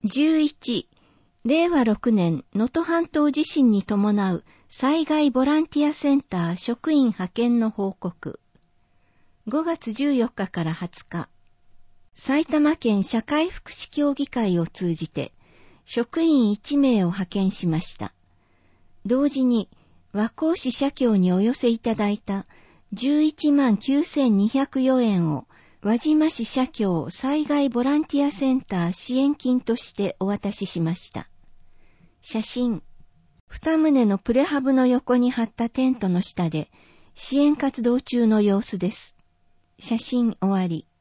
11、令和6年能登半島地震に伴う災害ボランティアセンター職員派遣の報告。5月14日から20日、埼玉県社会福祉協議会を通じて職員1名を派遣しました。同時に和光市社協にお寄せいただいた11万9204円を輪島市社協災害ボランティアセンター支援金としてお渡ししました。写真。2棟のプレハブの横に張ったテントの下で支援活動中の様子です。写真終わり。